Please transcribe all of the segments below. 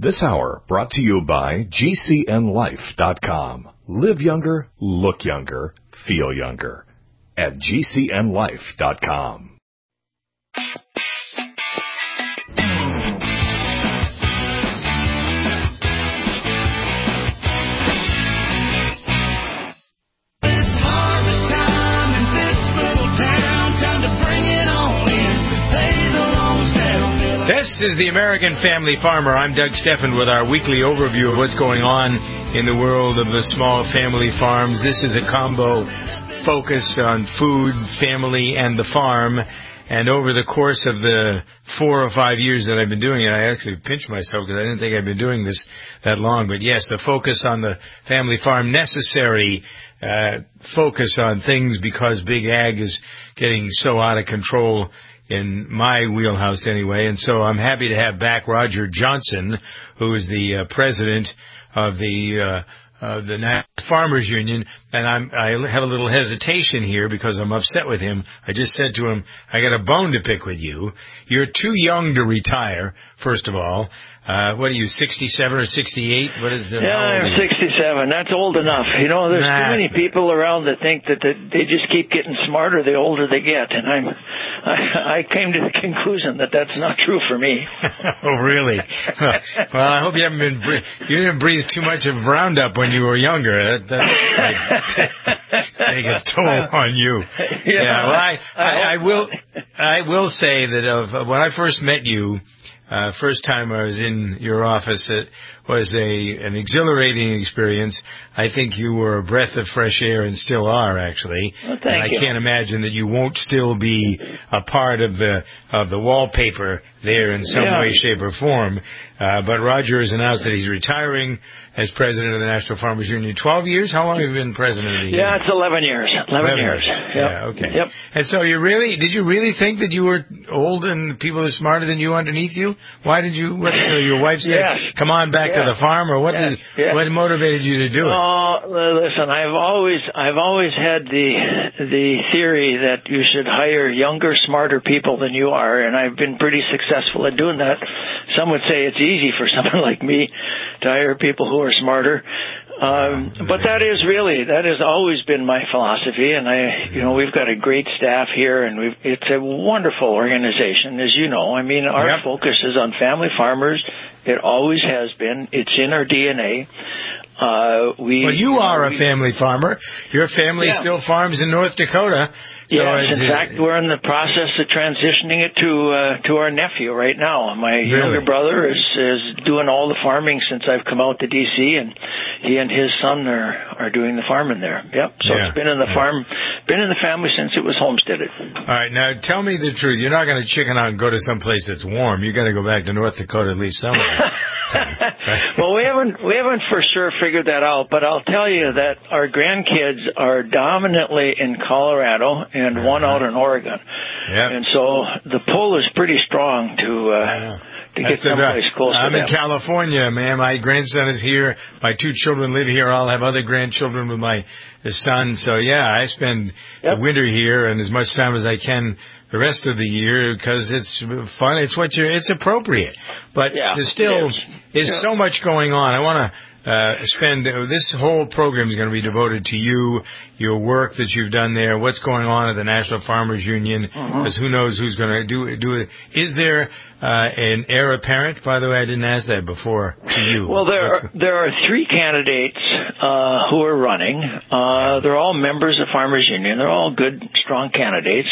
This hour brought to you by GCNLife.com. Live younger, look younger, feel younger. At GCNLife.com. This is the American Family Farmer. I'm Doug Steffen with our weekly overview of what's going on in the world of the small family farms. This is a combo focus on food, family, and the farm. And over the course of the 4 or 5 years that I've been doing it, I actually pinched myself because I didn't think I'd been doing this that long. But yes, the focus on the family farm, necessary focus on things because big ag is getting so out of control in my wheelhouse anyway. And so I'm happy to have back Roger Johnson, who is the president of the National Farmers Union. And I have a little hesitation here because I'm upset with him. I just said to him, I got a bone to pick with you. You're too young to retire, first of all. What are you, 67 or 68? What is it? Yeah, I'm 67. That's old enough. You know, there's too many people around that think that they just keep getting smarter the older they get, and I came to the conclusion that that's not true for me. Oh, really? Well, I hope you didn't breathe too much of Roundup when you were younger. That take a toll on you. Yeah. Well, I will say that when I first met you. First time I was in your office, it was an exhilarating experience. I think you were a breath of fresh air and still are, actually. Well, thank you. I can't imagine that you won't still be a part of the wallpaper there in some way, shape, or form. But Roger has announced that he's retiring as president of the National Farmers Union. 12 years? How long have you been president of the union? Yeah, it's 11 years. 11 years. Yep. Yeah, okay. Yep. And so did you really think that you were old and people are smarter than you underneath you? Why did you, so your wife said, come on back to the farm, or what motivated you to do it? Oh, listen, I've always had the theory that you should hire younger, smarter people than you are, and I've been pretty successful at doing that. Some would say it's easy for someone like me to hire people who are smarter. But that has always been my philosophy, and we've got a great staff here, and it's a wonderful organization, as you know. I mean, our focus is on family farmers. It always has been. It's in our DNA. You are a family farmer. Your family still farms in North Dakota. So in fact, we're in the process of transitioning it to our nephew right now. My younger brother is doing all the farming since I've come out to D.C., and he and his son are doing the farming there. Yep. So it's been in the farm, been in the family since it was homesteaded. All right. Now, tell me the truth. You're not going to chicken out and go to some place that's warm. You got to go back to North Dakota at least some of the time. Well, we haven't for sure figured that out, but I'll tell you that our grandkids are dominantly in Colorado and one out in Oregon. Yep. And so the pull is pretty strong to get someplace close to them. I'm in California, man. My grandson is here. My 2 children live here. I'll have other grandchildren with my son. So, I spend the winter here and as much time as I can the rest of the year because it's fun. It's appropriate. But there's still so much going on. I want to this whole program is going to be devoted to you, your work that you've done there, what's going on at the National Farmers Union, because who knows who's going to do it. Is there an heir apparent? By the way, I didn't ask that before to you. Well, there are 3 candidates who are running. They're all members of Farmers Union. They're all good, strong candidates.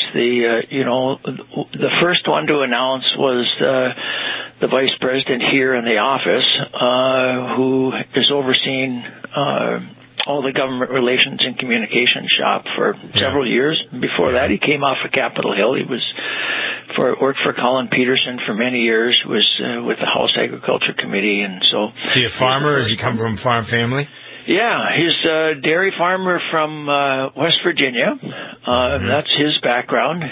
The first one to announce was the vice president here in the office, who is overseeing all the government relations and communications shop for several years. Before that, he came off of Capitol Hill. He worked for Colin Peterson for many years, was with the House Agriculture Committee, and so. Is he a farmer, or does he come from a farm family? Yeah, he's a dairy farmer from West Virginia. That's his background.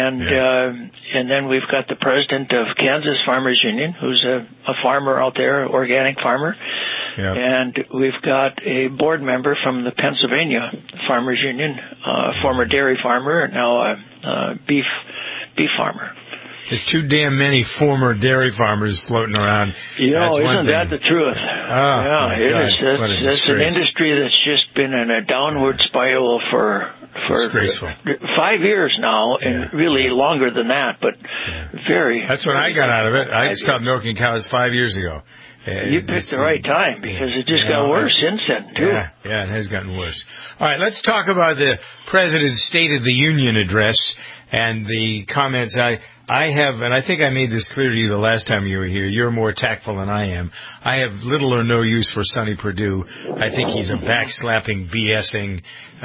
And then we've got the president of Kansas Farmers Union, who's a farmer out there, organic farmer. Yep. And we've got a board member from the Pennsylvania Farmers Union, former dairy farmer, now a beef farmer. There's too damn many former dairy farmers floating around. Isn't that the truth? It is. That's an industry that's just been in a downward spiral for 5 years now, and really longer than that, but very. That's when I got out of it. I stopped milking cows 5 years ago. You picked the right time, because it just got worse since then, too. Yeah, it has gotten worse. All right, let's talk about the President's State of the Union address and the comments I have, and I think I made this clear to you the last time you were here. You're more tactful than I am. I have little or no use for Sonny Perdue. I think he's a backslapping, BSing,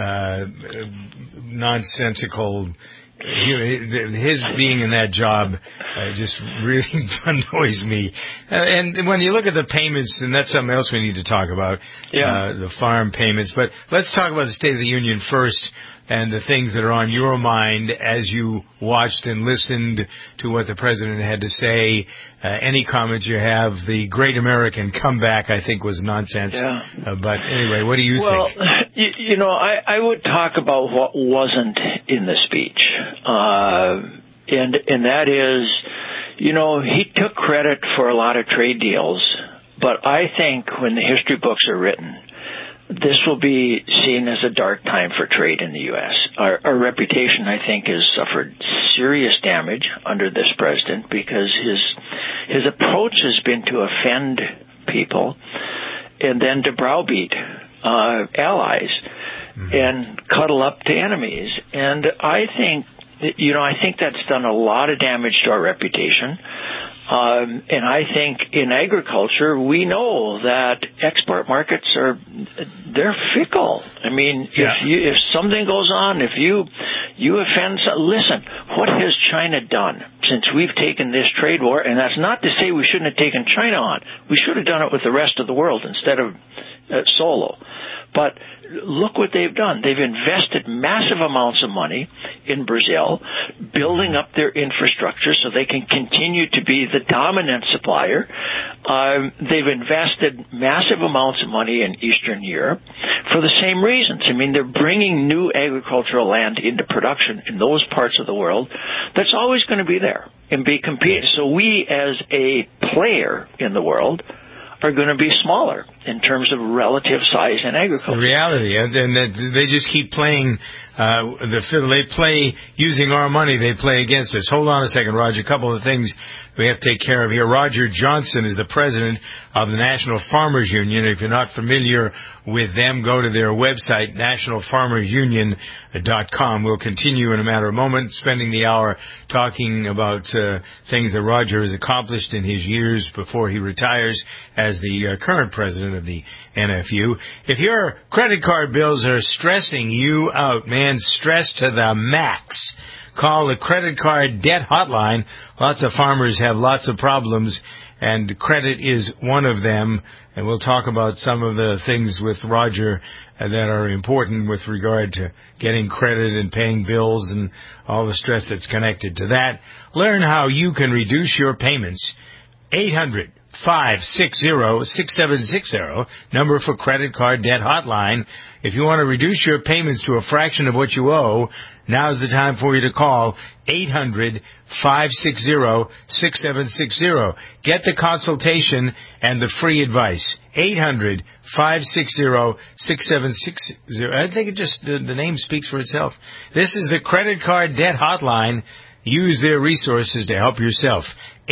nonsensical. His being in that job just really annoys me. And when you look at the payments, and that's something else we need to talk about, the farm payments. But let's talk about the State of the Union first, and the things that are on your mind as you watched and listened to what the President had to say. Any comments you have? The Great American Comeback, I think, was nonsense. But anyway, what do you think? I would talk about what wasn't in the speech. And that is, he took credit for a lot of trade deals. But I think when the history books are written, this will be seen as a dark time for trade in the U.S. Our reputation, I think, has suffered serious damage under this president, because his approach has been to offend people and then to browbeat allies and cuddle up to enemies. And I think that's done a lot of damage to our reputation. And I think in agriculture, we know that export markets they're fickle. I mean, if something goes on, if you offend, listen, what has China done since we've taken this trade war? And that's not to say we shouldn't have taken China on. We should have done it with the rest of the world instead of solo. But look what they've done. They've invested massive amounts of money in Brazil, building up their infrastructure so they can continue to be the dominant supplier. They've invested massive amounts of money in Eastern Europe for the same reasons. I mean, they're bringing new agricultural land into production in those parts of the world that's always going to be there and be competed. So we, as a player in the world, are going to be smaller in terms of relative size in agriculture. The reality, and they just keep playing the fiddle. They play using our money. They play against us. Hold on a second, Roger. A couple of things we have to take care of here. Roger Johnson is the president of the National Farmers Union. If you're not familiar with them, go to their website, nationalfarmersunion.com. We'll continue in a matter of moments, spending the hour talking about things that Roger has accomplished in his years before he retires as the current president of the NFU. If your credit card bills are stressing you out, man, stressed to the max, call the credit card debt hotline. Lots of farmers have lots of problems, and credit is one of them. And we'll talk about some of the things with Roger that are important with regard to getting credit and paying bills and all the stress that's connected to that. Learn how you can reduce your payments. 800-560-6760, number for credit card debt hotline. If you want to reduce your payments to a fraction of what you owe, now's the time for you to call 800-560-6760. Get the consultation and the free advice. 800-560-6760. I think the name speaks for itself. This is the credit card debt hotline. Use their resources to help yourself.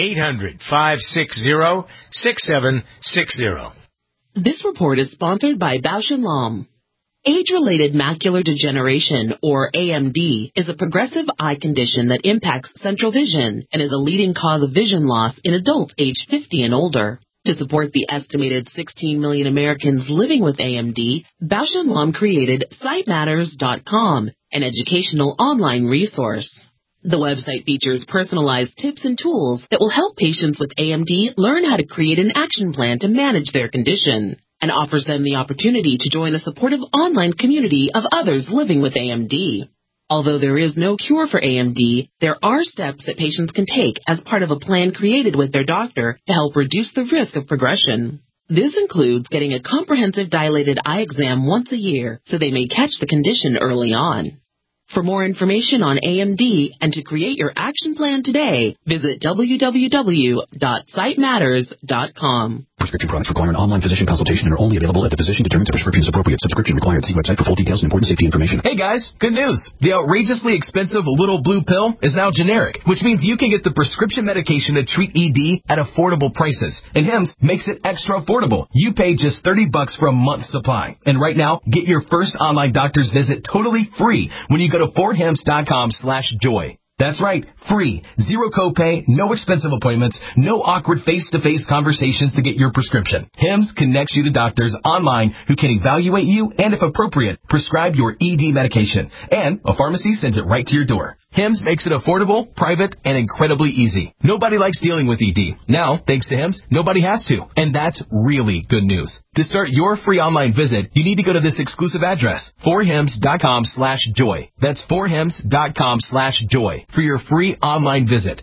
800-560-6760. This report is sponsored by Bausch & Lomb. Age-related macular degeneration, or AMD, is a progressive eye condition that impacts central vision and is a leading cause of vision loss in adults aged 50 and older. To support the estimated 16 million Americans living with AMD, Bausch & Lomb created SightMatters.com, an educational online resource. The website features personalized tips and tools that will help patients with AMD learn how to create an action plan to manage their condition, and offers them the opportunity to join a supportive online community of others living with AMD. Although there is no cure for AMD, there are steps that patients can take as part of a plan created with their doctor to help reduce the risk of progression. This includes getting a comprehensive dilated eye exam once a year so they may catch the condition early on. For more information on AMD and to create your action plan today, visit www.sitematters.com. Prescription products require an online physician consultation and are only available if the physician determines a prescription is appropriate. Subscription required. See website for full details and important safety information. Hey guys, good news. The outrageously expensive Little Blue Pill is now generic, which means you can get the prescription medication to treat ED at affordable prices. And Hims makes it extra affordable. You pay just $30 for a month's supply. And right now, get your first online doctor's visit totally free when you go to forhims.com/joy. That's right, free. Zero copay, no expensive appointments, no awkward face-to-face conversations to get your prescription. Hims connects you to doctors online who can evaluate you and, if appropriate, prescribe your ED medication. And a pharmacy sends it right to your door. Hims makes it affordable, private, and incredibly easy. Nobody likes dealing with ED. Now, thanks to Hims, nobody has to. And that's really good news. To start your free online visit, you need to go to this exclusive address, forhims.com/joy. That's forhims.com/joy for your free online visit.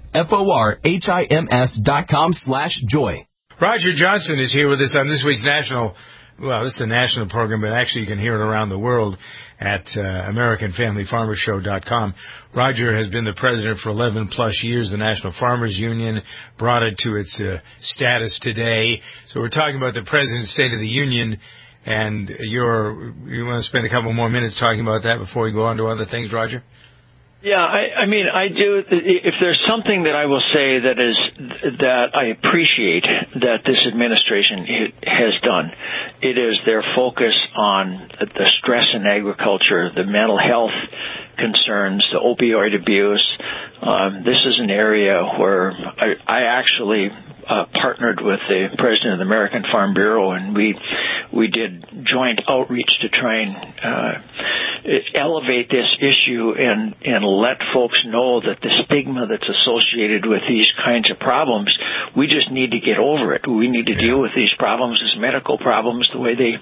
forhims.com/joy. Roger Johnson is here with us on this week's national, well, this is a national program, but actually you can hear it around the world at AmericanFamilyFarmersShow.com. Roger has been the president for 11-plus years. The National Farmers Union brought it to its status today. So we're talking about the President's State of the Union, and you want to spend a couple more minutes talking about that before we go on to other things, Roger? Yeah, I mean, I do. If there's something that I will say that I appreciate that this administration has done, it is their focus on the stress in agriculture, the mental health concerns, the opioid abuse. This is an area where I actually partnered with the president of the American Farm Bureau, and we did joint outreach to try and elevate this issue and let folks know that the stigma that's associated with these kinds of problems, we just need to get over it. We need to deal with these problems as medical problems the way they,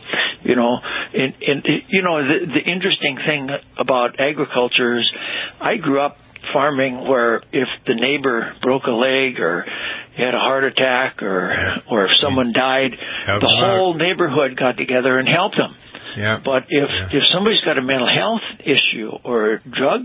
the interesting thing about agriculture is I grew up farming where if the neighbor broke a leg or had a heart attack or if someone died, the whole neighborhood got together and helped them. Yeah. But if somebody's got a mental health issue or a drug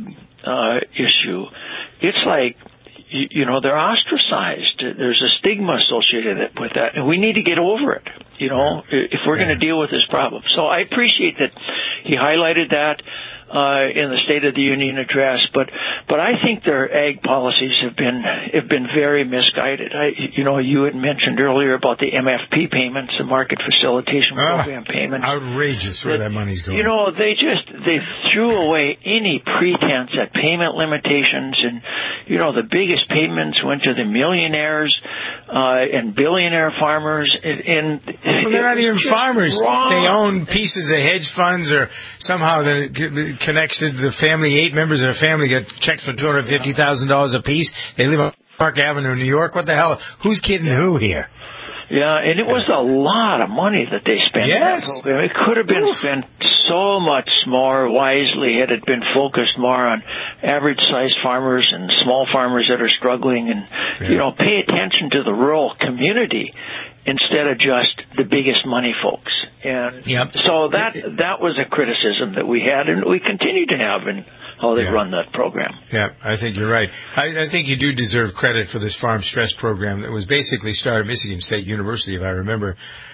issue, it's like, they're ostracized. There's a stigma associated with that, and we need to get over it, if we're going to deal with this problem. So I appreciate that he highlighted that in the State of the Union address, but I think their ag policies have been very misguided. You had mentioned earlier about the MFP payments, the Market Facilitation Program payments. Outrageous where that money's going. They threw away any pretense at payment limitations, and the biggest payments went to the millionaires and billionaire farmers. And they're not even farmers. Wrong. They own pieces of hedge funds or somehow connected to the family. 8 members of the family get checks for $250,000 a piece. They live on Park Avenue, New York. What the hell? Who's kidding who here? Yeah, and it was a lot of money that they spent on that program. It could have been spent so much more wisely had it been focused more on average-sized farmers and small farmers that are struggling and, pay attention to the rural community instead of just the biggest money folks. And so that was a criticism that we had and we continue to have in how they run that program. Yeah, I think you're right. I think you do deserve credit for this farm stress program that was basically started at Michigan State University, if I remember.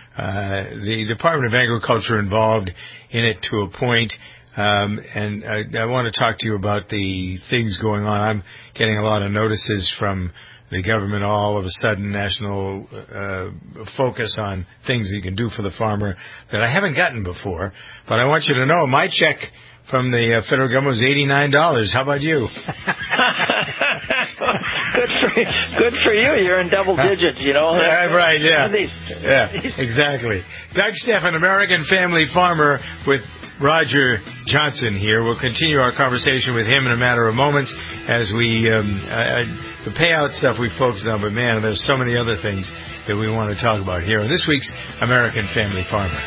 The Department of Agriculture involved in it to a point. And I want to talk to you about the things going on. I'm getting a lot of notices from the government, all of a sudden, national focus on things you can do for the farmer that I haven't gotten before. But I want you to know my check from the federal government was $89. How about you? Good for you. You're in double digits, Right, yeah. Yeah, exactly. Doug Steffen, American Family Farmer, with Roger Johnson here. We'll continue our conversation with him in a matter of moments as we, the payout stuff we focused on, but man, there's so many other things that we want to talk about here on this week's American Family Farmer.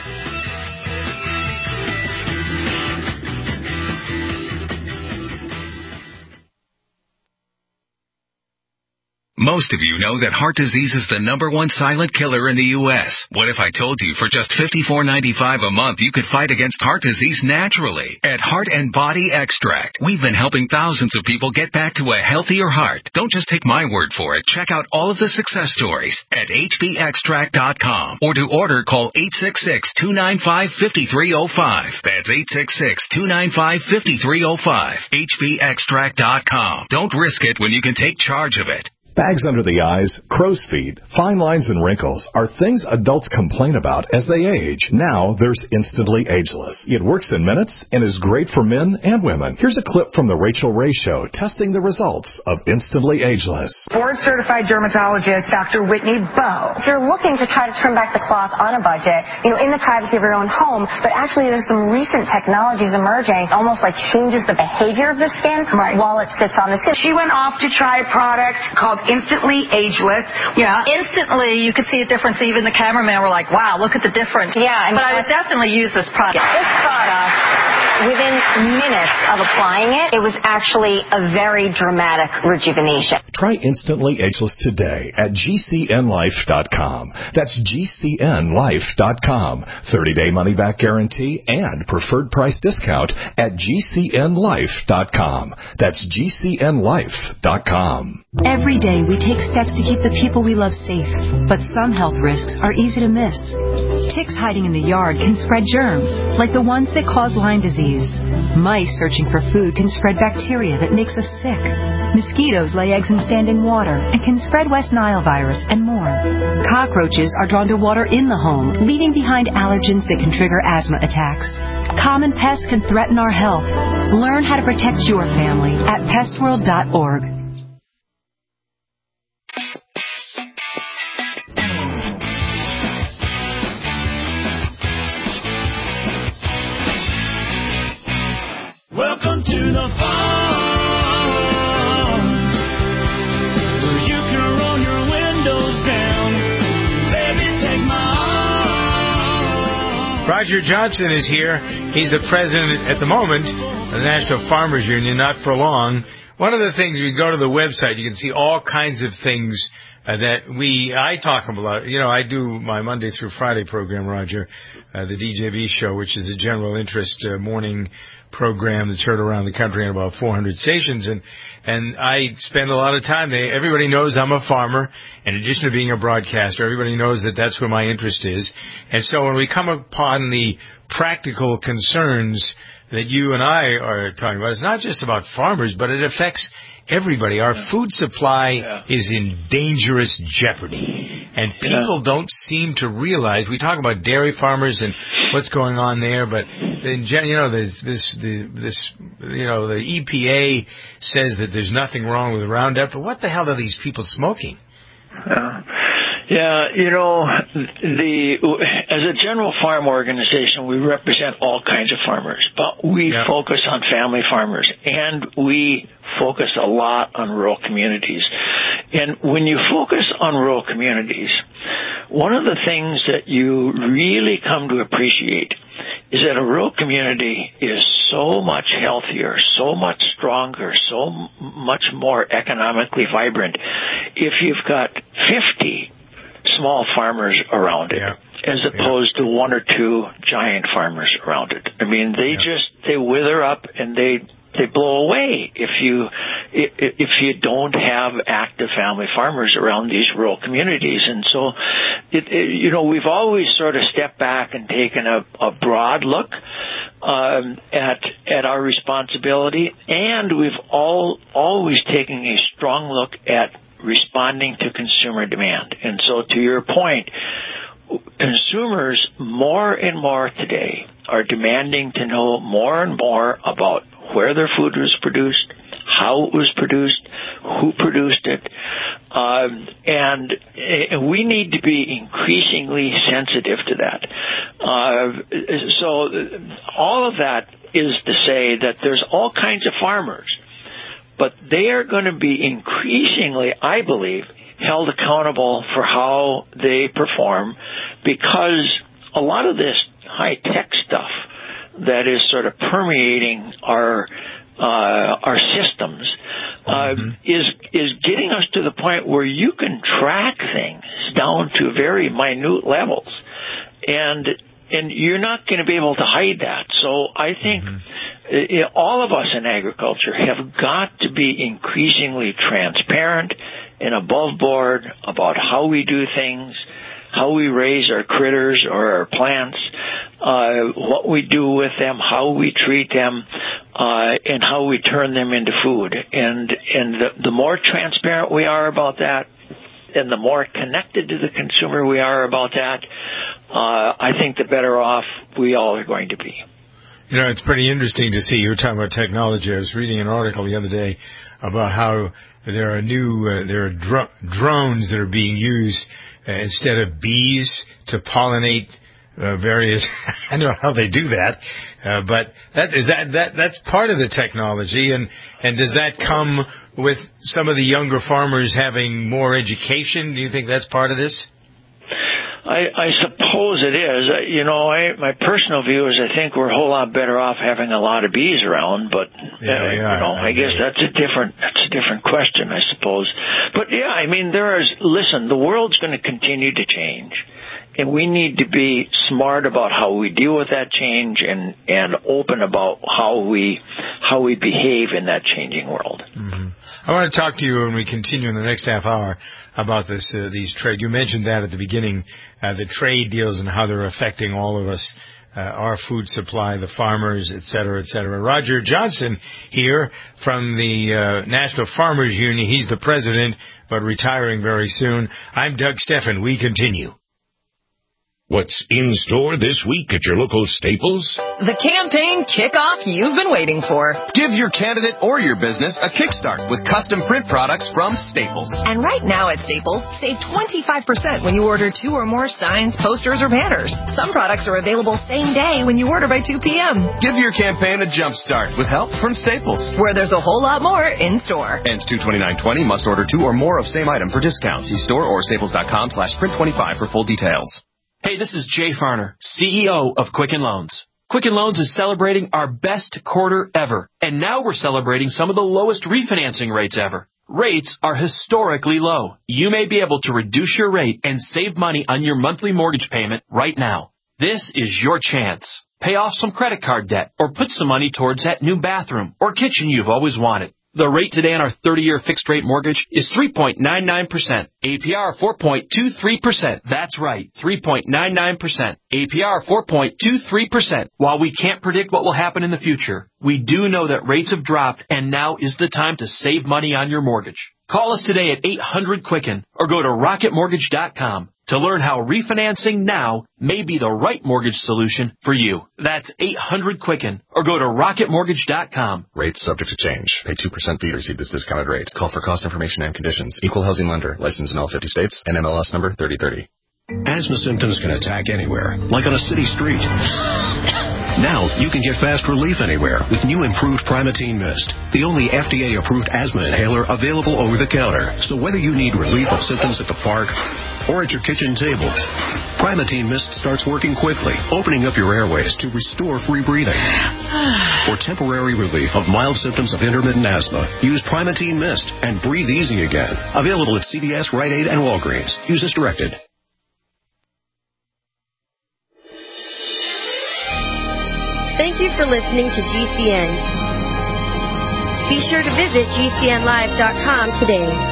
Most of you know that heart disease is the #1 silent killer in the U.S. What if I told you for just $54.95 a month you could fight against heart disease naturally? At Heart and Body Extract, we've been helping thousands of people get back to a healthier heart. Don't just take my word for it. Check out all of the success stories at hbextract.com, or to order, call 866-295-5305. That's 866-295-5305. hbextract.com. Don't risk it when you can take charge of it. Bags under the eyes, crow's feet, fine lines and wrinkles are things adults complain about as they age. Now there's Instantly Ageless. It works in minutes and is great for men and women. Here's a clip from the Rachel Ray Show testing the results of Instantly Ageless. Board-certified dermatologist Dr. Whitney Bowe. If you're looking to try to trim back the cloth on a budget, in the privacy of your own home, but actually there's some recent technologies emerging, almost like changes the behavior of the skin while it sits on the skin. She went off to try a product called Instantly Ageless. Yeah, instantly you could see a difference. Even the cameraman were like, wow, look at the difference. Yeah. But I would definitely use this product. This product, within minutes of applying it, it was actually a very dramatic rejuvenation. Try Instantly Ageless today at GCNlife.com. That's GCNlife.com. 30-day money-back guarantee and preferred price discount at GCNlife.com. That's GCNlife.com. Every day we take steps to keep the people we love safe, but some health risks are easy to miss. Ticks hiding in the yard can spread germs, like the ones that cause Lyme disease. Mice searching for food can spread bacteria that makes us sick. Mosquitoes lay eggs in standing water and can spread West Nile virus and more. Cockroaches are drawn to water in the home, leaving behind allergens that can trigger asthma attacks. Common pests can threaten our health. Learn how to protect your family at pestworld.org. Welcome to the farm, where you can roll your windows down. Baby, take my arm. Roger Johnson is here. He's the president at the moment of the National Farmers Union, not for long. One of the things, you go to the website, you can see all kinds of things that I talk about. I do my Monday through Friday program, Roger, the DJB show, which is a general interest morning program that's heard around the country on about 400 stations, and I spend a lot of time there. Everybody knows I'm a farmer. In addition to being a broadcaster, everybody knows that that's where my interest is. And so when we come upon the practical concerns that you and I are talking about, it's not just about farmers, but it affects everybody. Our food supply is in dangerous jeopardy, and people don't seem to realize. We talk about dairy farmers and what's going on there, but the EPA says that there's nothing wrong with Roundup, but what the hell are these people smoking? As a general farm organization, we represent all kinds of farmers, but we focus on family farmers, and we focus a lot on rural communities. And when you focus on rural communities, one of the things that you really come to appreciate is that a rural community is so much healthier, so much stronger, so much more economically vibrant if you've got 50 small farmers around it, as opposed to one or two giant farmers around it. I mean, they wither up and they blow away if you don't have active family farmers around these rural communities. And so, we've always sort of stepped back and taken a broad look at our responsibility, and we've always taken a strong look at responding to consumer demand. And so, to your point, consumers more and more today are demanding to know more and more about where their food was produced, how it was produced, who produced it, and we need to be increasingly sensitive to that. So all of that is to say that there's all kinds of farmers, but they are going to be increasingly, I believe, held accountable for how they perform, because a lot of this high-tech stuff that is sort of permeating our our systems, is getting us to the point where you can track things down to very minute levels, and you're not going to be able to hide that. So I think all of us in agriculture have got to be increasingly transparent and above board about how we do things, how we raise our critters or our plants, what we do with them, how we treat them, and how we turn them into food. And the more transparent we are about that, and the more connected to the consumer we are about that, I think the better off we all are going to be. You know, it's pretty interesting to see. You were talking about technology. I was reading an article the other day about how there are drones that are being used instead of bees to pollinate various. I don't know how they do that, but that's part of the technology. And does that come with some of the younger farmers having more education? Do you think that's part of this? I suppose it is. My personal view is I think we're a whole lot better off having a lot of bees around, but I guess that's a different question, I suppose. But yeah, I mean, the world's going to continue to change, and we need to be smart about how we deal with that change and open about how we behave in that changing world. Mm-hmm. I want to talk to you when we continue in the next half hour about these trade. You mentioned that at the beginning, the trade deals and how they're affecting all of us, our food supply, the farmers, et cetera, et cetera. Roger Johnson here from the National Farmers Union. He's the president, but retiring very soon. I'm Doug Steffen. We continue. What's in store this week at your local Staples? The campaign kickoff you've been waiting for. Give your candidate or your business a kickstart with custom print products from Staples. And right now at Staples, save 25% when you order 2 or more signs, posters, or banners. Some products are available same day when you order by 2 p.m. Give your campaign a jump start with help from Staples, where there's a whole lot more in store. Ends 2/29/20. Must order 2 or more of same item for discount. See store or staples.com/print25 for full details. Hey, this is Jay Farner, CEO of Quicken Loans. Quicken Loans is celebrating our best quarter ever, and now we're celebrating some of the lowest refinancing rates ever. Rates are historically low. You may be able to reduce your rate and save money on your monthly mortgage payment right now. This is your chance. Pay off some credit card debt or put some money towards that new bathroom or kitchen you've always wanted. The rate today on our 30-year fixed-rate mortgage is 3.99%. APR 4.23%. That's right, 3.99%. APR 4.23%. While we can't predict what will happen in the future, we do know that rates have dropped, and now is the time to save money on your mortgage. Call us today at 800-QUICKEN or go to rocketmortgage.com to learn how refinancing now may be the right mortgage solution for you. That's 800-QUICKEN or go to rocketmortgage.com. Rates subject to change. Pay 2% fee to receive this discounted rate. Call for cost information and conditions. Equal housing lender. Licensed in all 50 states. NMLS number 3030. Asthma symptoms can attack anywhere, like on a city street. Now, you can get fast relief anywhere with new improved Primatene Mist, the only FDA-approved asthma inhaler available over the counter. So whether you need relief of symptoms at the park or at your kitchen table, Primatene Mist starts working quickly, opening up your airways to restore free breathing. For temporary relief of mild symptoms of intermittent asthma, use Primatene Mist and breathe easy again. Available at CVS, Rite Aid, and Walgreens. Use as directed. Thank you for listening to GCN. Be sure to visit GCNlive.com today.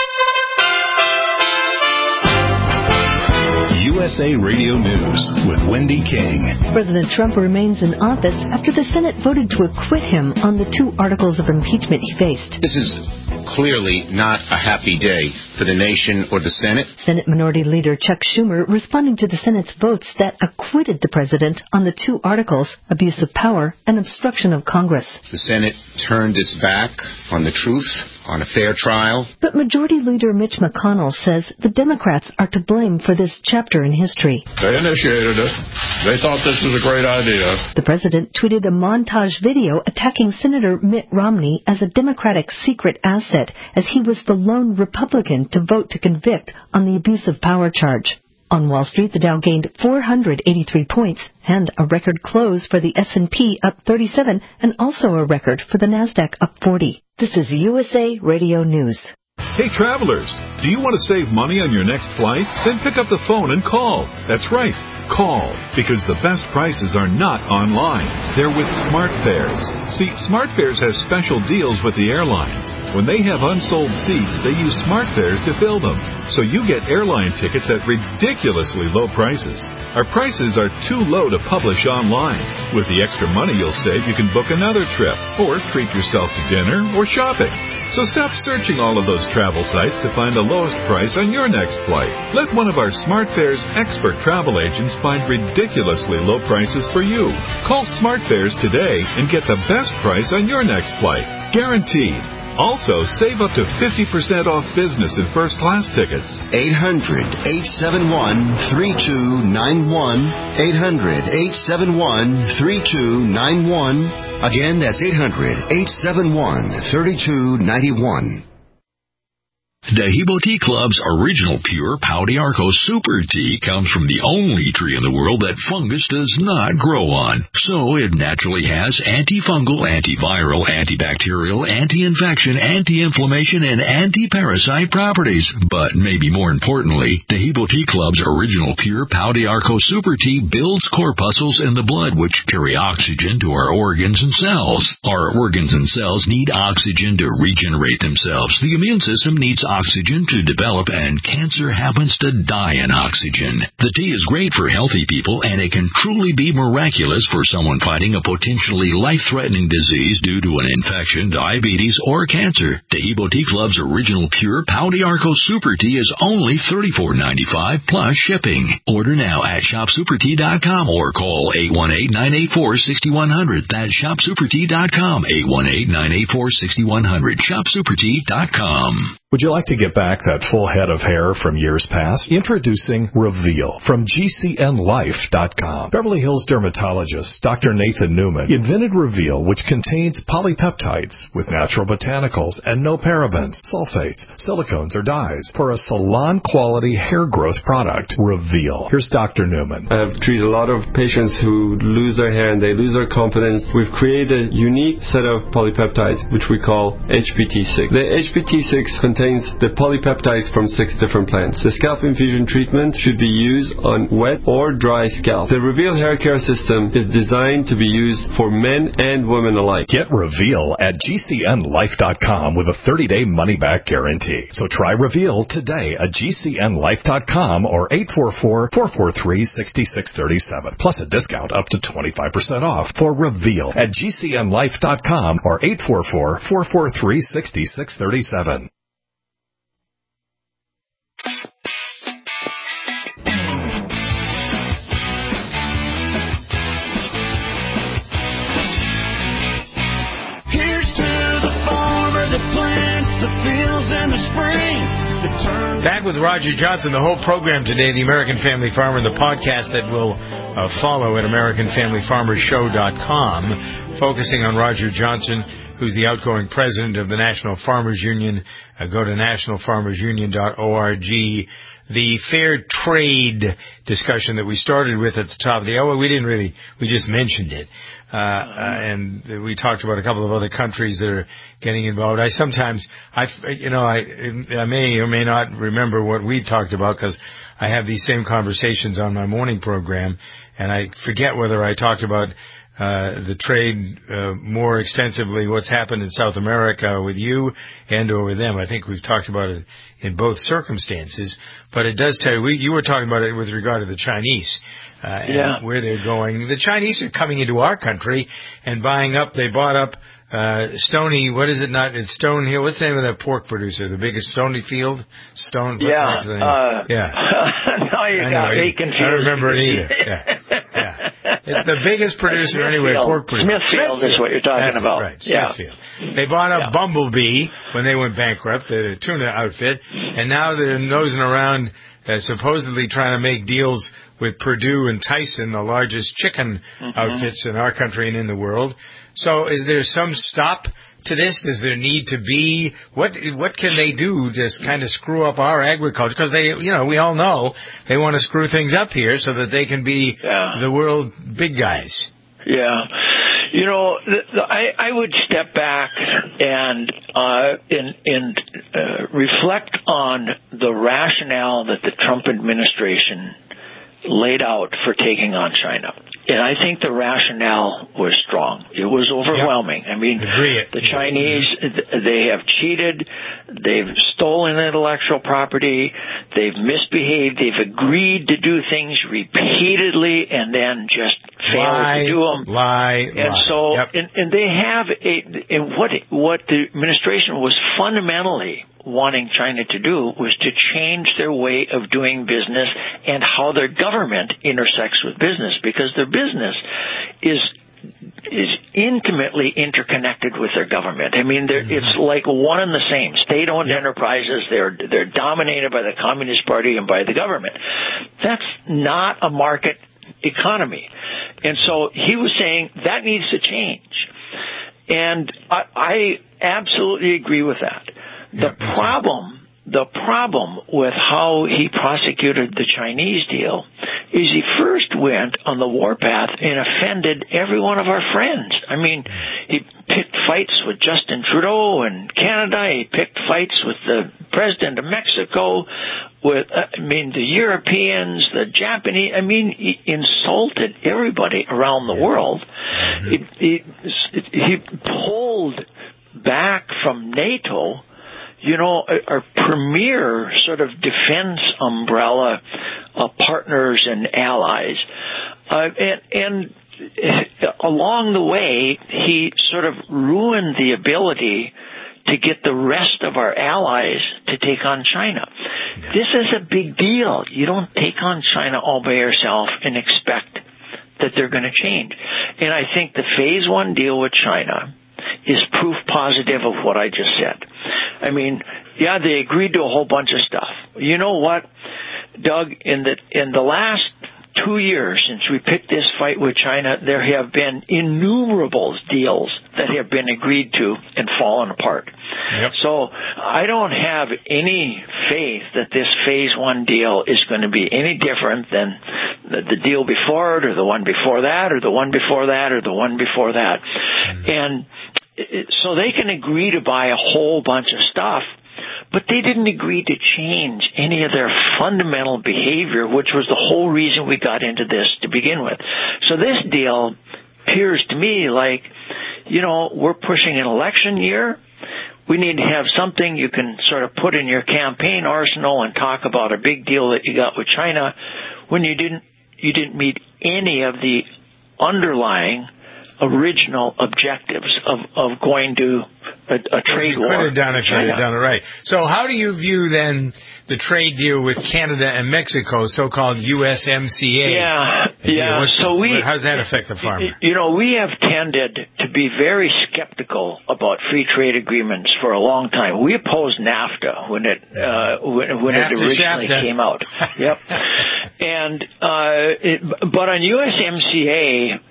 USA Radio News with Wendy King. President Trump remains in office after the Senate voted to acquit him on the 2 articles of impeachment he faced. This is clearly not a happy day for the nation or the Senate. Senate Minority Leader Chuck Schumer responding to the Senate's votes that acquitted the president on the 2 articles, abuse of power and obstruction of Congress. The Senate turned its back on the truth, on a fair trial. But Majority Leader Mitch McConnell says the Democrats are to blame for this chapter in history. They initiated it. They thought this was a great idea. The president tweeted a montage video attacking Senator Mitt Romney as a Democratic secret asset, as he was the lone Republican to vote to convict on the abuse of power charge. On Wall Street, the Dow gained 483 points and a record close for the S&P up 37 and also a record for the Nasdaq up 40. This is USA Radio News. Hey travelers, do you want to save money on your next flight? Then pick up the phone and call. That's right. Call, because the best prices are not online. They're with SmartFares. See, SmartFares has special deals with the airlines. When they have unsold seats, they use SmartFares to fill them. So you get airline tickets at ridiculously low prices. Our prices are too low to publish online. With the extra money you'll save, you can book another trip, or treat yourself to dinner or shopping. So stop searching all of those travel sites to find the lowest price on your next flight. Let one of our SmartFares expert travel agents find ridiculously low prices for you. Call SmartFares today and get the best price on your next flight. Guaranteed. Also, save up to 50% off business and first-class tickets. 800-871-3291. 800-871-3291. Again, that's 800-871-3291. Dahibo Tea Club's original pure Pau d'Arco Super Tea comes from the only tree in the world that fungus does not grow on. So it naturally has antifungal, antiviral, antibacterial, anti-infection, anti-inflammation, and anti-parasite properties. But maybe more importantly, Dahibo Tea Club's original pure Pau d'Arco Super Tea builds corpuscles in the blood which carry oxygen to our organs and cells. Our organs and cells need oxygen to regenerate themselves. The immune system needs oxygen to develop, and cancer happens to die in oxygen. The tea is great for healthy people, and it can truly be miraculous for someone fighting a potentially life-threatening disease due to an infection, diabetes, or cancer. Dahibo Tea Club's original pure Pau d'Arco Super Tea is only $34.95 plus shipping. Order now at shopsupertea.com or call 818-984-6100. That's shopsupertea.com, 818-984-6100, shopsupertea.com. Would you like to get back that full head of hair from years past? Introducing Reveal from GCNLife.com. Beverly Hills dermatologist Dr. Nathan Newman invented Reveal, which contains polypeptides with natural botanicals and no parabens, sulfates, silicones, or dyes for a salon-quality hair growth product. Reveal. Here's Dr. Newman. I've treated a lot of patients who lose their hair and they lose their confidence. We've created a unique set of polypeptides, which we call HPT6. The HPT6 contains the polypeptides from 6 different plants. The scalp infusion treatment should be used on wet or dry scalp. The Reveal hair care system is designed to be used for men and women alike. Get Reveal at GCNLife.com with a 30-day money-back guarantee. So try Reveal today at GCNLife.com or 844-443-6637. Plus a discount up to 25% off for Reveal at GCNLife.com or 844-443-6637. Back with Roger Johnson, the whole program today, the American Family Farmer, the podcast that will follow at AmericanFamilyFarmersShow.com, focusing on Roger Johnson, who's the outgoing president of the National Farmers Union. Go to nationalfarmersunion.org. The fair trade discussion that we started with at the top of the hour, we just mentioned it. And we talked about a couple of other countries that are getting involved. I may or may not remember what we talked about because I have these same conversations on my morning program, and I forget whether I talked about the trade more extensively, what's happened in South America with you and or with them. I think we've talked about it in both circumstances, but it does tell you, you were talking about it with regard to the Chinese. And where they're going. The Chinese are coming into our country and buying up. They bought up Stony. What is it? Not it's Stone Hill. What's the name of that pork producer? The biggest Stonyfield. Stone. Yeah. No, you got me confused. I don't remember it either. Yeah. It's the biggest producer anyway. Pork producer. Smithfield is what you're talking about. Right. Smithfield. They bought up Bumblebee when they went bankrupt. The tuna outfit, and now they're nosing around, supposedly trying to make deals with Purdue and Tyson, the largest chicken outfits in our country and in the world. So is there some stop to this? Does there need to be? What can they do to kind of screw up our agriculture? Because we all know they want to screw things up here so that they can be the world big guys. Yeah. I would step back and reflect on the rationale that the Trump administration laid out for taking on China. And I think the rationale was strong. It was overwhelming. I mean, the Chinese, they have cheated, they've stolen intellectual property, they've misbehaved, they've agreed to do things repeatedly and then just failed to do them. And they have what the administration was fundamentally wanting China to do was to change their way of doing business and how their government intersects with business, because their business is intimately interconnected with their government. I mean, it's like one and the same. State-owned enterprises, they're dominated by the Communist Party and by the government. That's not a market economy. And so he was saying that needs to change. And I absolutely agree with that. The problem with how he prosecuted the Chinese deal is he first went on the warpath and offended every one of our friends. I mean, he picked fights with Justin Trudeau in Canada. He picked fights with the president of Mexico, with the Europeans, the Japanese. I mean, he insulted everybody around the world. He pulled back from NATO, our premier sort of defense umbrella partners and allies. And along the way, he sort of ruined the ability to get the rest of our allies to take on China. This is a big deal. You don't take on China all by yourself and expect that they're going to change. And I think the Phase 1 deal with China is proof positive of what I just said. I mean, they agreed to a whole bunch of stuff. You know what, Doug? In the last 2 years since we picked this fight with China, there have been innumerable deals that have been agreed to and fallen apart. So I don't have any faith that this Phase 1 deal is going to be any different than the deal before it, or the one before that, or the one before that, or the one before that. And so they can agree to buy a whole bunch of stuff, but they didn't agree to change any of their fundamental behavior, which was the whole reason we got into this to begin with. So this deal appears to me like, we're pushing an election year. We need to have something you can sort of put in your campaign arsenal and talk about a big deal that you got with China when you didn't meet any of the underlying original objectives of going to a trade war. Could have done it right. So how do you view then the trade deal with Canada and Mexico, so-called USMCA? How does that affect the farmer? We have tended to be very skeptical about free trade agreements for a long time. We opposed NAFTA when it originally came out. And but on USMCA,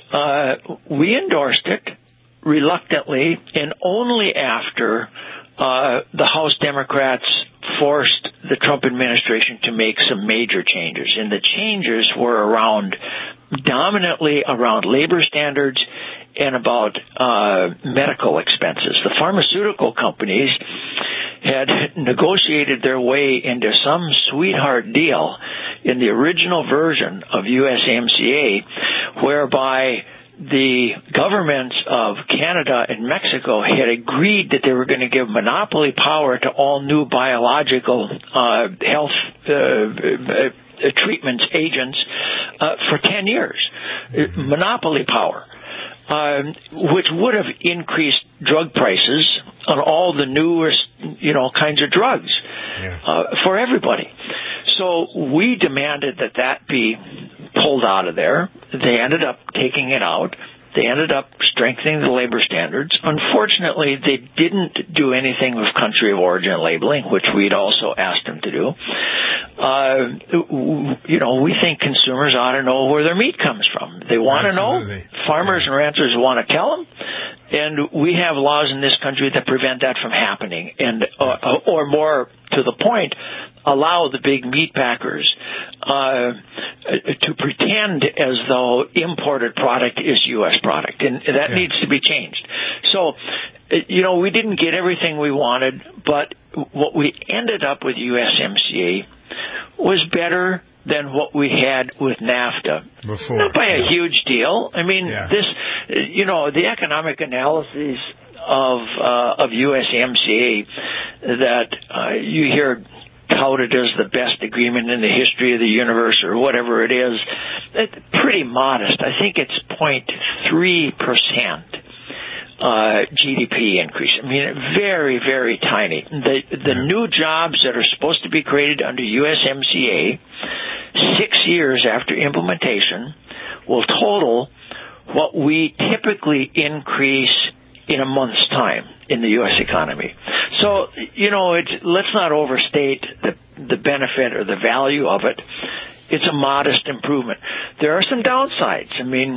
we endorsed it reluctantly, and only after the House Democrats forced the Trump administration to make some major changes. And the changes were dominantly around labor standards and about medical expenses. The pharmaceutical companies had negotiated their way into some sweetheart deal in the original version of USMCA, whereby the governments of Canada and Mexico had agreed that they were going to give monopoly power to all new biological health treatments agents for 10 years. Monopoly power. Which would have increased drug prices on all the newest, kinds of drugs for everybody. So we demanded that be pulled out of there. They ended up taking it out, They ended up strengthening the labor standards. Unfortunately, they didn't do anything with country of origin labeling, which we'd also asked them to do. We think consumers ought to know where their meat comes from. They want to know. Farmers and ranchers want to tell them. And we have laws in this country that prevent that from happening, and or more to the point, allow the big meat packers to pretend as though imported product is U.S. product, and that needs to be changed. So, we didn't get everything we wanted, but what we ended up with USMCA was better than what we had with NAFTA. Before. Not by a huge deal. I mean, this, the economic analyses of USMCA that you hear touted as the best agreement in the history of the universe or whatever it is, it's pretty modest. I think it's 0.3%. GDP increase. I mean, very, very tiny. The new jobs that are supposed to be created under USMCA 6 years after implementation will total what we typically increase in a month's time in the U.S. economy. So, let's not overstate the benefit or the value of it. It's a modest improvement. There are some downsides. I mean,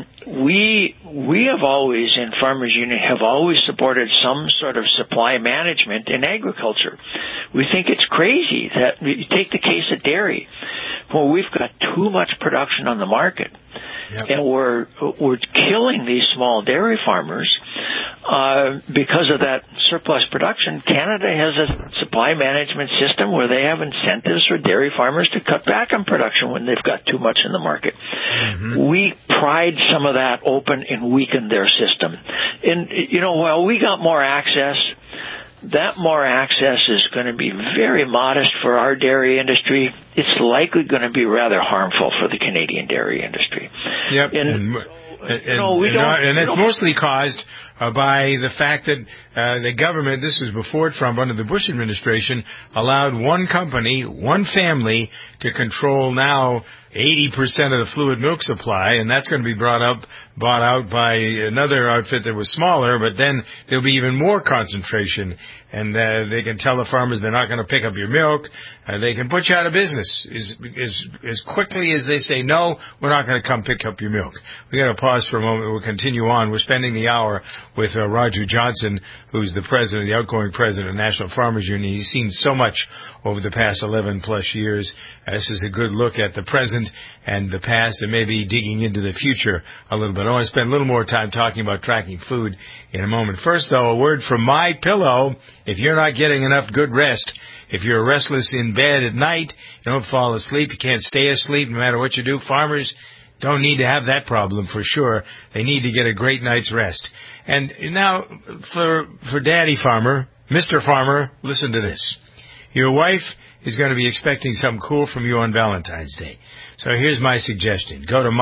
we have always, in Farmers Union, have always supported some sort of supply management in agriculture. We think it's crazy that you take the case of dairy, where we've got too much production on the market, and we're killing these small dairy farmers because of that surplus production. Canada has a supply management system where they have incentives for dairy farmers to cut back on production when they've got too much in the market. Mm-hmm. We pried some of that open and weakened their system. And, while we got more access, that more access is going to be very modest for our dairy industry. It's likely going to be rather harmful for the Canadian dairy industry. Yep. And it's mostly caused by the fact that the government, this was before Trump, under the Bush administration, allowed one company, one family, to control now 80% of the fluid milk supply, and that's going to be bought out by another outfit that was smaller, but then there'll be even more concentration, and they can tell the farmers they're not going to pick up your milk. They can put you out of business as quickly as they say, no, we're not going to come pick up your milk. We got to pause for a moment. We'll continue on. We're spending the hour with Roger Johnson, who's the outgoing president of National Farmers Union. He's seen so much over the past 11 plus years. This is a good look at the present and the past, and maybe digging into the future a little bit. I want to spend a little more time talking about tracking food in a moment. First, though, a word from MyPillow. If you're not getting enough good rest, if you're restless in bed at night, you don't fall asleep, you can't stay asleep no matter what you do, farmers don't need to have that problem for sure. They need to get a great night's rest. And now, for Daddy Farmer, Mr. Farmer, listen to this. Your wife is going to be expecting something cool from you on Valentine's Day. So here's my suggestion. Go to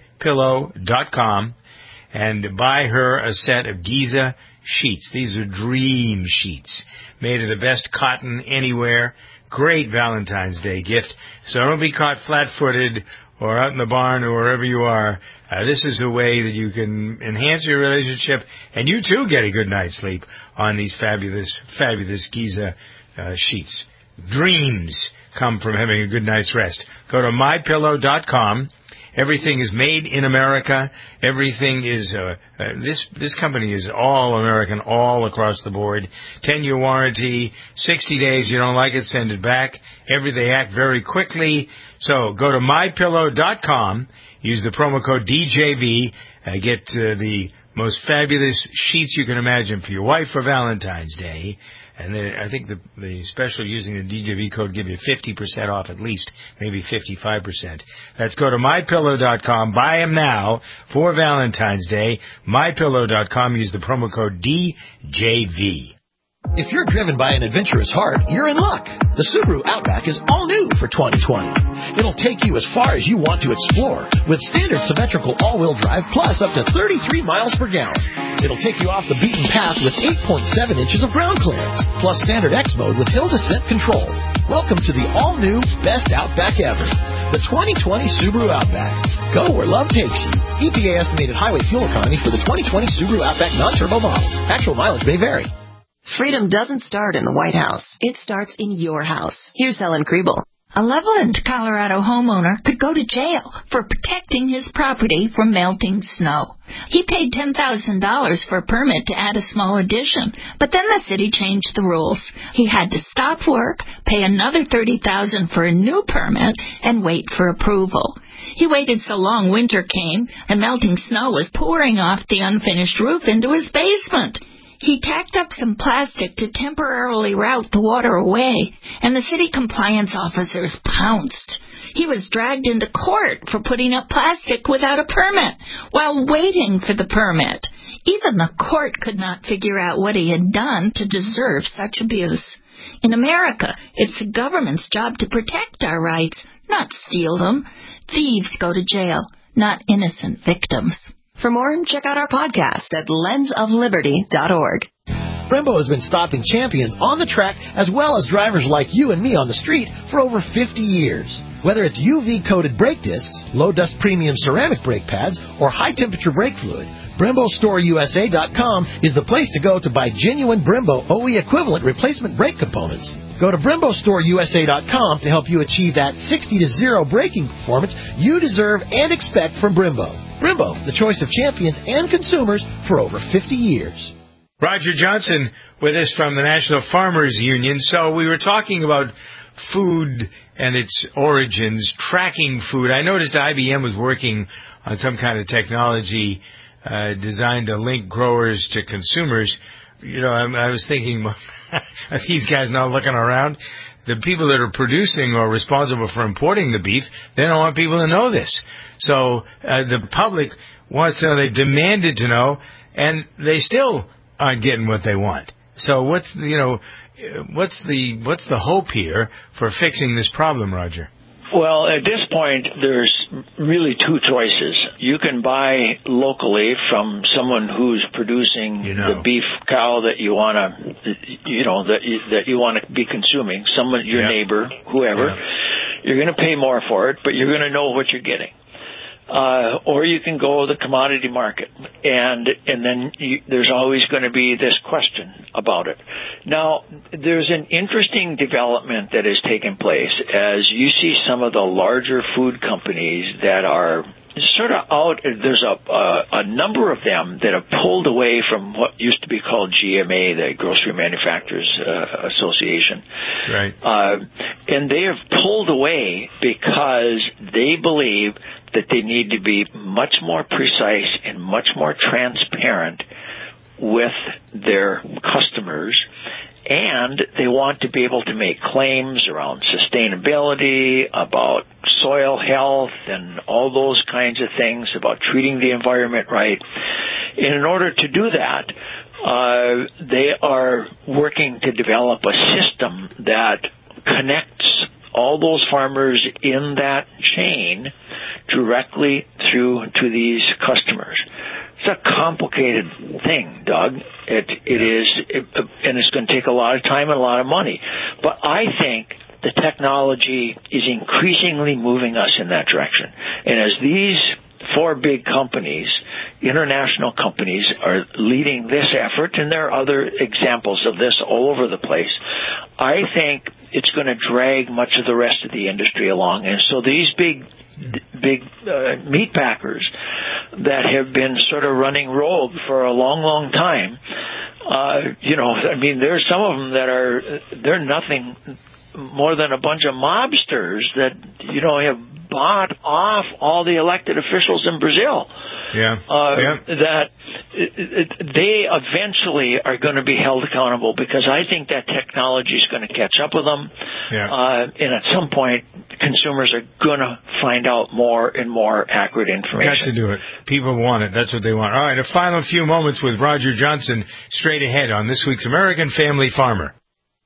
mypillow.com and buy her a set of Giza sheets. These are dream sheets made of the best cotton anywhere. Great Valentine's Day gift. So don't be caught flat-footed or out in the barn or wherever you are. This is a way that you can enhance your relationship, and you too get a good night's sleep on these fabulous, fabulous Giza sheets. Dreams come from having a good night's rest. Go to mypillow.com. Everything is made in America. Everything is, this company is all American, all across the board. 10-year warranty, 60 days, you don't like it, send it back. They act very quickly. So go to mypillow.com, use the promo code DJV, get the most fabulous sheets you can imagine for your wife for Valentine's Day. And I think the special using the DJV code give you 50% off at least, maybe 55%. Let's go to mypillow.com. Buy them now for Valentine's Day. mypillow.com. Use the promo code DJV. If you're driven by an adventurous heart, you're in luck. The Subaru Outback is all new for 2020. It'll take you as far as you want to explore with standard symmetrical all-wheel drive plus up to 33 miles per gallon. It'll take you off the beaten path with 8.7 inches of ground clearance, plus standard X mode with hill descent control. Welcome to the all-new best Outback ever. the 2020 Subaru Outback. Go where love takes you. EPA estimated highway fuel economy for the 2020 Subaru Outback non-turbo model. Actual mileage may vary. Freedom doesn't start in the White House. It starts in your house. Here's Helen Kriebel. A Loveland, Colorado homeowner could go to jail for protecting his property from melting snow. He paid $10,000 for a permit to add a small addition, but then the city changed the rules. He had to stop work, pay another $30,000 for a new permit, and wait for approval. He waited so long winter came, and melting snow was pouring off the unfinished roof into his basement. He tacked up some plastic to temporarily route the water away, and the city compliance officers pounced. He was dragged into court for putting up plastic without a permit while waiting for the permit. Even the court could not figure out what he had done to deserve such abuse. In America, it's the government's job to protect our rights, not steal them. Thieves go to jail, not innocent victims. For more, check out our podcast at lensofliberty.org. Brembo has been stopping champions on the track as well as drivers like you and me on the street for over 50 years. Whether it's UV-coated brake discs, low-dust premium ceramic brake pads, or high-temperature brake fluid, BremboStoreUSA.com is the place to go to buy genuine Brembo OE equivalent replacement brake components. Go to BremboStoreUSA.com to help you achieve that 60-0 braking performance you deserve and expect from Brembo. Brembo, the choice of champions and consumers for over 50 years. Roger Johnson with us from the National Farmers Union. So we were talking about food and its origins, tracking food. I noticed IBM was working on some kind of technology designed to link growers to consumers. You know, I was thinking, are these guys not looking around? The people that are producing or responsible for importing the beef, they don't want people to know this. So the public wants to know, they demanded to know, and they still aren't getting what they want. So what's the hope here for fixing this problem, Roger? Well, at this point, there's really two choices. You can buy locally from someone who's producing the beef cow that you want to, that you want to be consuming. Someone, your neighbor, whoever. Yeah. You're going to pay more for it, but you're going to know what you're getting. Or you can go to the commodity market, and then there's always going to be this question about it. Now, there's an interesting development that has taken place as you see some of the larger food companies that are sort of out. There's a number of them that have pulled away from what used to be called GMA, the Grocery Manufacturers Association. Right. And they have pulled away because they believe that they need to be much more precise and much more transparent with their customers, and they want to be able to make claims around sustainability, about soil health, and all those kinds of things, about treating the environment right. And in order to do that, they are working to develop a system that connects all those farmers in that chain directly through to these customers. It's a complicated thing, Doug. It is, and it's going to take a lot of time and a lot of money. But I think the technology is increasingly moving us in that direction. And as these four big companies, international companies, are leading this effort, and there are other examples of this all over the place, I think it's going to drag much of the rest of the industry along. And so these big meat packers that have been sort of running rogue for a long, long time, there's some of them that they're nothing more than a bunch of mobsters that, have bought off all the elected officials in Brazil. That they eventually are going to be held accountable, because I think that technology is going to catch up with them. And at some point, consumers are going to find out more and more accurate information. Got to do it. People want it. That's what they want. All right, a final few moments with Roger Johnson straight ahead on this week's American Family Farmer.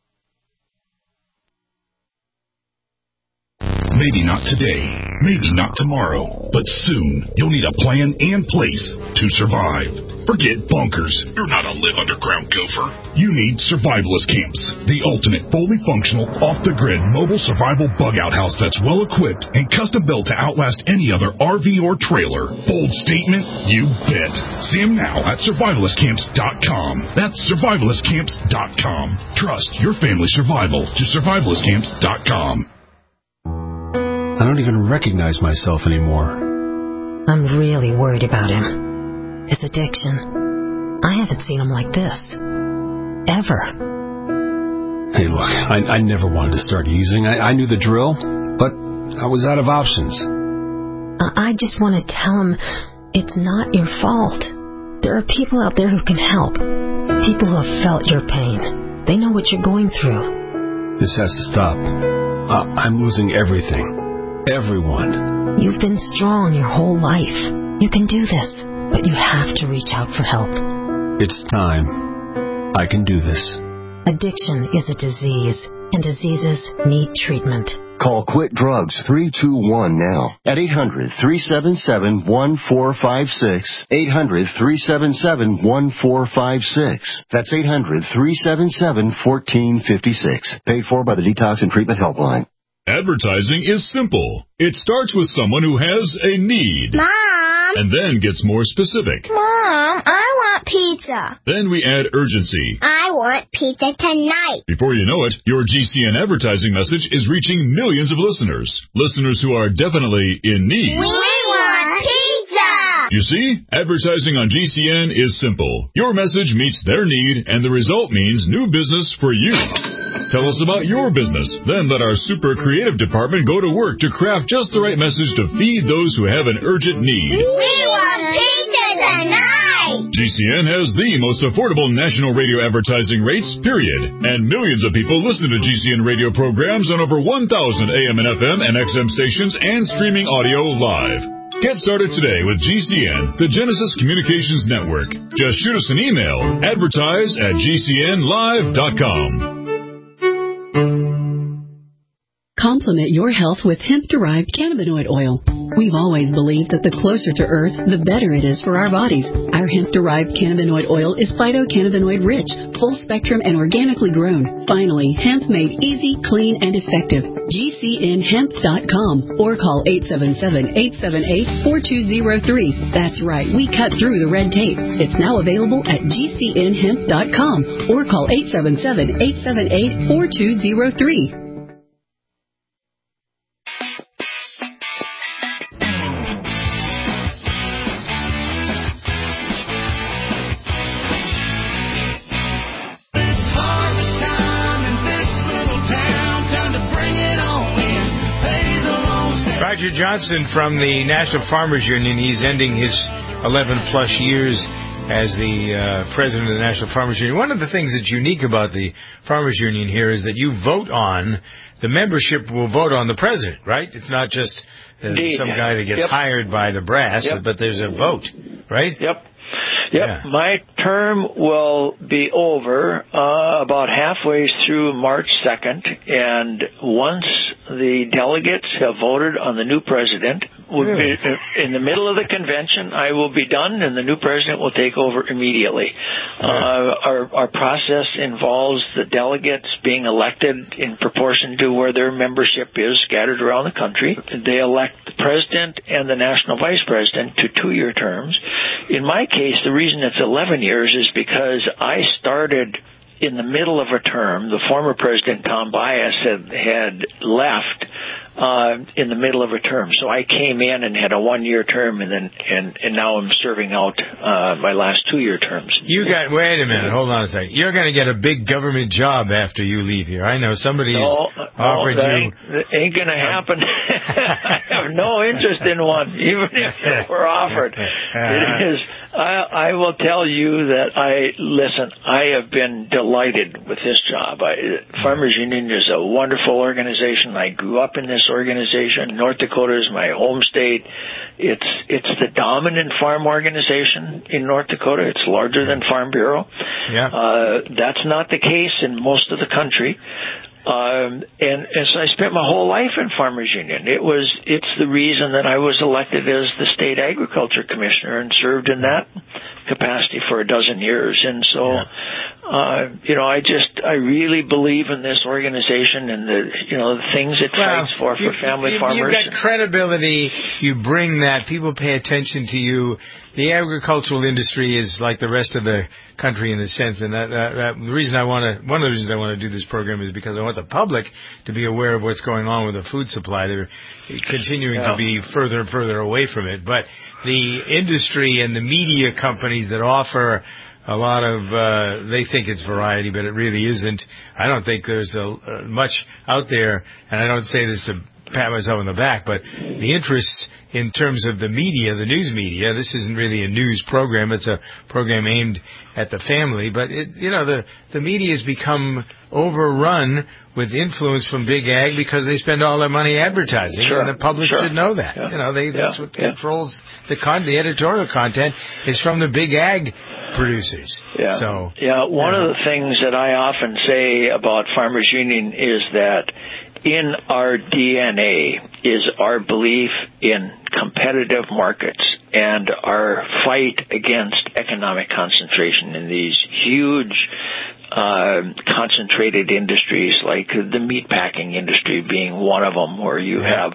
Maybe not today, maybe not tomorrow, but soon you'll need a plan and place to survive. Forget bunkers. You're not a live underground gopher. You need Survivalist Camps, the ultimate fully functional, off-the-grid mobile survival bug-out house that's well-equipped and custom-built to outlast any other RV or trailer. Bold statement? You bet. See them now at survivalistcamps.com. That's survivalistcamps.com. Trust your family survival to survivalistcamps.com. I don't even recognize myself anymore. I'm really worried about him. His addiction. I haven't seen him like this. Ever. Hey, look, I never wanted to start using. I knew the drill, but I was out of options. I just want to tell him it's not your fault. There are people out there who can help. People who have felt your pain. They know what you're going through. This has to stop. I'm losing everything. Everyone. You've been strong your whole life. You can do this. But you have to reach out for help. It's time. I can do this. Addiction is a disease, and diseases need treatment. Call Quit Drugs 321 now at 800-377-1456. 800-377-1456. That's 800-377-1456. Paid for by the Detox and Treatment Helpline. Advertising is simple. It starts with someone who has a need. Mom! And then gets more specific. Mom, I want pizza. Then we add urgency. I want pizza tonight. Before you know it, your GCN advertising message is reaching millions of listeners. Listeners who are definitely in need. We want pizza! You see, advertising on GCN is simple. Your message meets their need, and the result means new business for you. Tell us about your business. Then let our super creative department go to work to craft just the right message to feed those who have an urgent need. We want pizza tonight! GCN has the most affordable national radio advertising rates, period. And millions of people listen to GCN radio programs on over 1,000 AM and FM and XM stations and streaming audio live. Get started today with GCN, the Genesis Communications Network. Just shoot us an email, advertise@gcnlive.com. Complement your health with hemp-derived cannabinoid oil. We've always believed that the closer to Earth, the better it is for our bodies. Our hemp-derived cannabinoid oil is phytocannabinoid-rich, full-spectrum, and organically grown. Finally, hemp made easy, clean, and effective. GCNhemp.com or call 877-878-4203. That's right, we cut through the red tape. It's now available at GCNhemp.com or call 877-878-4203. Roger Johnson from the National Farmers Union. He's ending his 11-plus years as the president of the National Farmers Union. One of the things that's unique about the Farmers Union here is that you vote on, the membership will vote on the president, right? It's not just some guy that gets hired by the brass, but there's a vote, right? Yep. My term will be over about halfway through March 2nd, and once the delegates have voted on the new president, in the middle of the convention, I will be done, and the new president will take over immediately. Our process involves the delegates being elected in proportion to where their membership is scattered around the country. They elect the president and the national vice president to 2-year terms. In my case, the reason it's 11 years is because I started in the middle of a term. The former president, Tom Bias, had left in the middle of a term. So I came in and had a 1-year term, and now I'm serving out my last 2-year terms. Wait a minute, hold on a second. You're going to get a big government job after you leave here. I know somebody offered you. Ain't going to happen. I have no interest in one, even if it were offered. It is. I will tell you that I have been delighted with this job. Farmers Union is a wonderful organization. I grew up in this organization. North Dakota is my home state. It's the dominant farm organization in North Dakota. It's larger than Farm Bureau. That's not the case in most of the country. And so I spent my whole life in Farmers Union. It's the reason that I was elected as the state agriculture commissioner and served in that capacity for a dozen years. And so, I really believe in this organization and the things it fights for family farmers. You've got credibility. You bring that. People pay attention to you. The agricultural industry is like the rest of the country in a sense, and one of the reasons I want to do this program is because I want the public to be aware of what's going on with the food supply. They're continuing to be further and further away from it. But the industry and the media companies that offer a lot of, they think it's variety, but it really isn't. I don't think there's much out there, and I don't say this to pat myself on the back, but the interest in terms of the media, the news media, this isn't really a news program. It's a program aimed at the family, but the media has become overrun with influence from big ag because they spend all their money advertising, and the public should know that. That's what controls the editorial content is from the big ag producers. One of the things that I often say about Farmers Union is that in our DNA is our belief in competitive markets and our fight against economic concentration in these huge concentrated industries like the meatpacking industry being one of them, where you have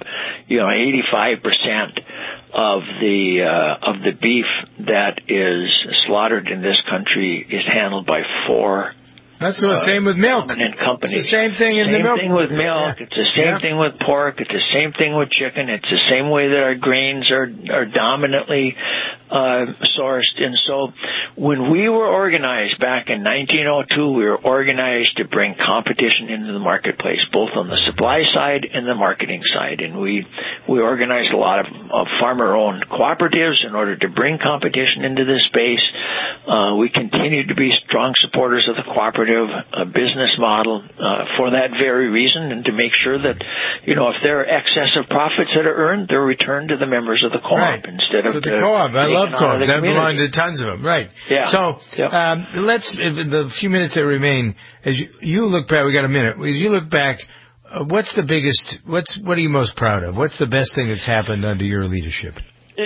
85% of the beef that is slaughtered in this country is handled by 4. That's the same with milk. Companies. It's the same thing in the milk. Same thing with milk. It's the same thing with pork. It's the same thing with chicken. It's the same way that our grains are dominantly sourced. And so when we were organized back in 1902, we were organized to bring competition into the marketplace, both on the supply side and the marketing side. And we organized a lot of farmer-owned cooperatives in order to bring competition into this space. We continue to be strong supporters of the cooperative business model for that very reason, and to make sure that, if there are excess of profits that are earned, they're returned to the members of the co-op instead of the co-op. I love co-ops. I belong to tons of them. Right. Yeah. So let's, the few minutes that remain, as you look back, we got a minute. As you look back, what are you most proud of? What's the best thing that's happened under your leadership?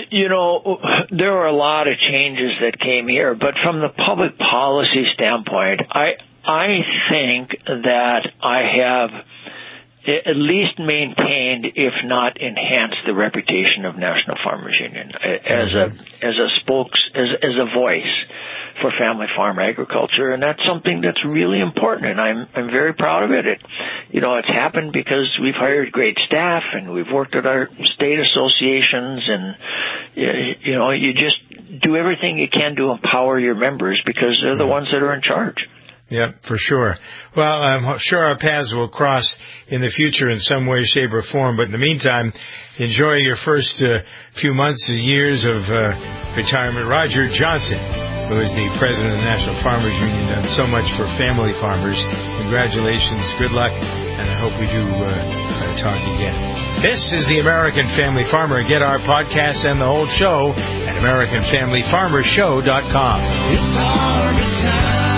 There were a lot of changes that came here, but from the public policy standpoint, I think that I have at least maintained, if not enhanced, the reputation of National Farmers Union as a voice for family farm agriculture, and that's something that's really important, and I'm very proud of it. It's happened because we've hired great staff and we've worked with our state associations, and you just do everything you can to empower your members because they're the ones that are in charge. Yeah, for sure. Well, I'm sure our paths will cross in the future in some way, shape, or form. But in the meantime, enjoy your first few months or years of retirement. Roger Johnson, who is the president of the National Farmers Union, done so much for family farmers. Congratulations. Good luck. And I hope we do talk again. This is the American Family Farmer. Get our podcast and the whole show at AmericanFamilyFarmerShow.com. It's hard to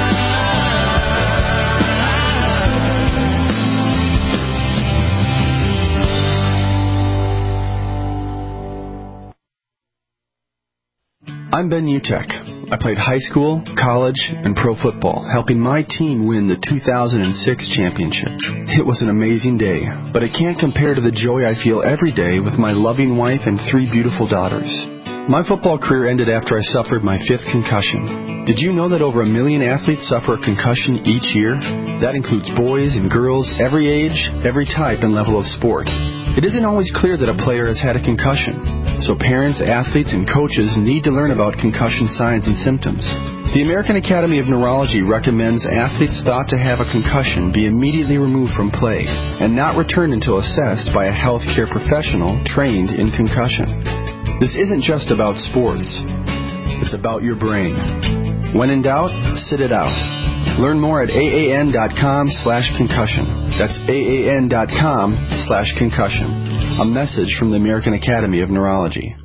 I'm Ben Utek. I played high school, college, and pro football, helping my team win the 2006 championship. It was an amazing day, but it can't compare to the joy I feel every day with my loving wife and 3 beautiful daughters. My football career ended after I suffered my 5th concussion. Did you know that over 1 million athletes suffer a concussion each year? That includes boys and girls, every age, every type and level of sport. It isn't always clear that a player has had a concussion. So parents, athletes, and coaches need to learn about concussion signs and symptoms. The American Academy of Neurology recommends athletes thought to have a concussion be immediately removed from play and not returned until assessed by a healthcare professional trained in concussion. This isn't just about sports. It's about your brain. When in doubt, sit it out. Learn more at AAN.com/concussion. That's AAN.com/concussion. A message from the American Academy of Neurology.